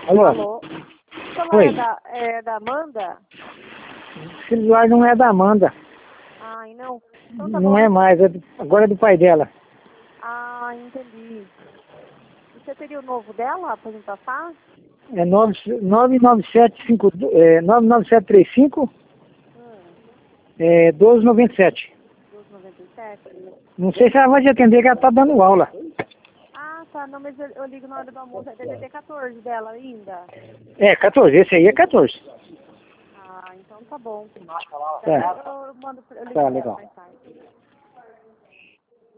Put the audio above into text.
Alô? Alô? O celular Oi. é da Amanda? O celular não é da Amanda. Ai, não. Então tá Não bom. é mais, agora é do pai dela. Ah, entendi. Você teria o novo dela pra gente passar? É 99735, Hum, 1297. 2,97. Não sei se ela vai te atender, que ela tá dando aula. Ah, tá. Não, mas eu ligo na hora do almoço. É DDD 14 dela ainda? É, 14, esse aí é 14. Ah, então tá bom. Tá, Eu ligo tá pra ela legal. mais tarde.